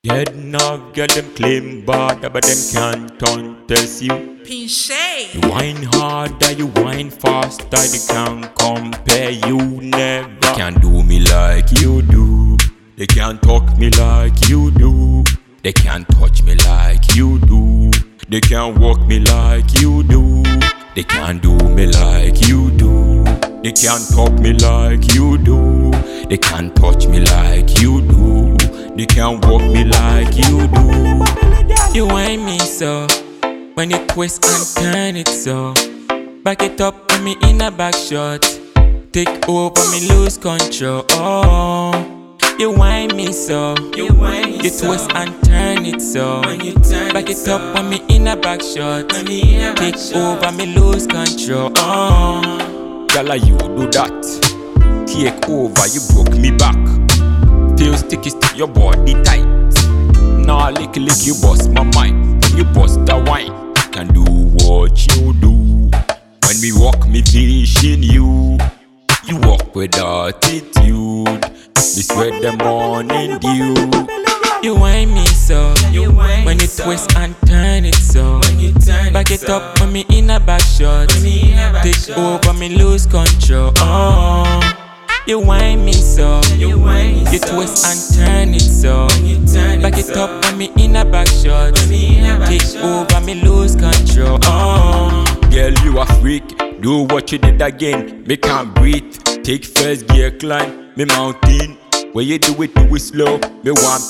Get knock, get them claim bad, but them can't contest you. Pinche. You whine harder, you whine faster, they can't compare you. Never can do me like you do. They can't talk me like you do. They can't touch me like you do. They can't walk me like you do. They can't do me like you do. They can't talk me like you do. They can't touch me like you do. They can't walk me like you do. You whine me so, when you twist and turn it so. Back it up when me in a back shot. Take over me lose control. Oh, you whine me so, you twist and turn it so. Back it up when me in a back shot. Take over me lose control. Oh, gala you do that. Take over, you broke me back. Feel sticky, stick your body tight. Nah, lick, you bust my mind. When you bust the wine, can do what you do. When we walk, me vision you. You walk with attitude. Me sweat the morning dew. You whine me so, when you twist and turn it so. Back it up when me in a back shot. Take over, me lose control. Oh, you whine me so, you twist and turn it so. Back it up when me in a back shot. Take over, me lose control. Oh, girl, you a freak. Do what you did again. Me can't breathe. Take first gear, climb me mountain. When you do it slow. Me want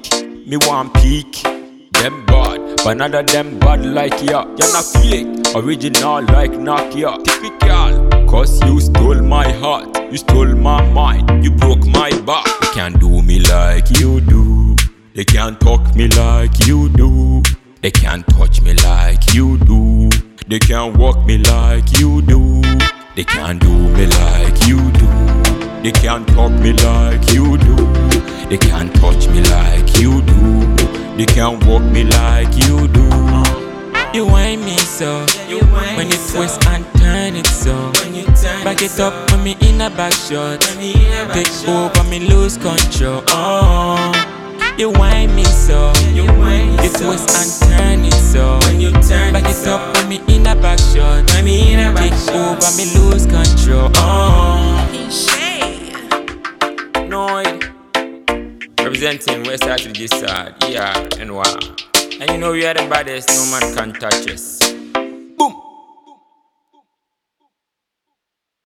peak. Them bad, but none of them bad like ya. You're not fake, original like Nokia. Typical, cause you stole my heart. You stole my mind, you broke my back. They can't do me like you do. They can't talk me like you do. They can't touch me like you do. They can't walk me like you do. They can't do me like you do. They can't talk me like you do. They can't touch me like you do. They can't walk me like you do. You whine me so, when you twist and turn it so. Back it up when me in a back shot. Take over, me lose control. Oh, you whine me so, you twist and turn it so. Back it up when me in a back shot. Take over, me lose control. Oh, Noid, representing Westside to this side, yeah, and wow. And you know we are the baddest, no man can touch us.